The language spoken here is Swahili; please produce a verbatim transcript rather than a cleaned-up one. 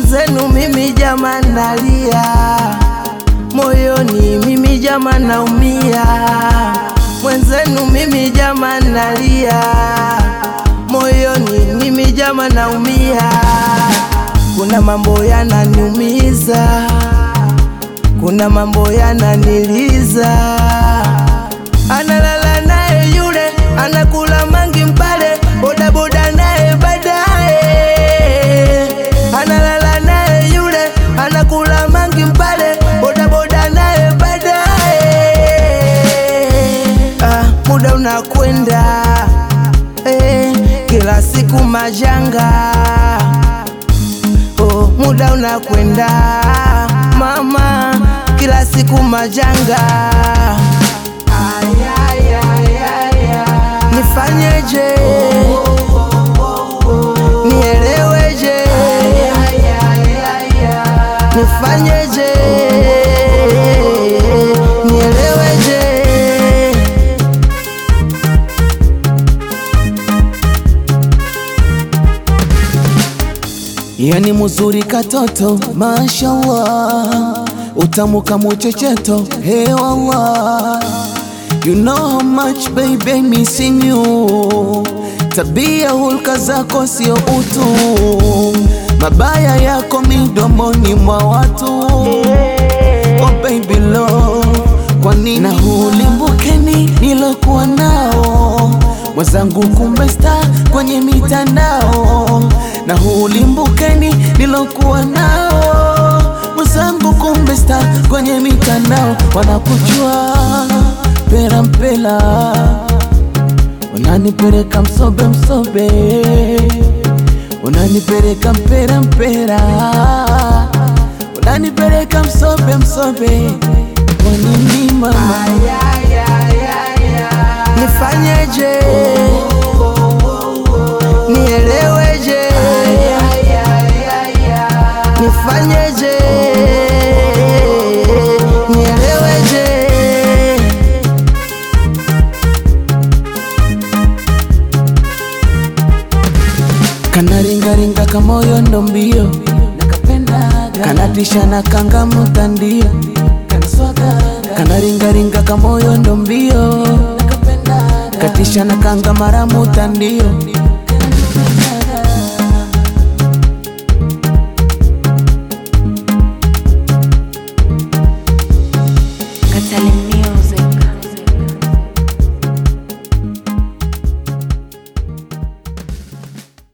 mwenzenu mimi jamani nalia, moyoni mimi jamani naumia. Mwenzenu mimi jamani nalia, moyoni mimi jamani naumia. Kuna mambo yananiumiza, kuna mambo yananiliza. Analala naye yule, anakula mangi mpale, boda boda naye baadaye. Analala naye yule, anakula mangi mpale, boda boda naye baadaye. Ah, muda unakwenda, eh, kila siku majanga. Oh, muda unakwenda mama, kila siku majanga. Nifanyeje? Nieleweje? Nifanyeje? Nieleweje? Yani muzuri katoto, mashallah, utamu kama checheto, hey wallah. You know how much baby I'm missing you. Tabia hulka zako sio utu, mabaya yako midomoni mwa watu. Oh baby love, kwa nini na hulimbukeni nilokuwa nao? Mwenzangu kumbe star kwenye mitandao. Na hulimbukeni nilokuwa nao. Mwenzangu kumbe star kwenye mitandao. Wanakujua pera mpela, unanipeleka msobe msobe, unanipeleka mpera mpera, unanipeleka msobe msobe. Kwa nini mama? Nifanyeje? Nieleweje? Nifanyeje? Nieleweje? Kanaringaringa kama moyo ndo mbio, kanatisha na kanga mutandio. Kanaringaringa kama moyo ndo mbio, katisha na kanga mara mutandio. Katali Music.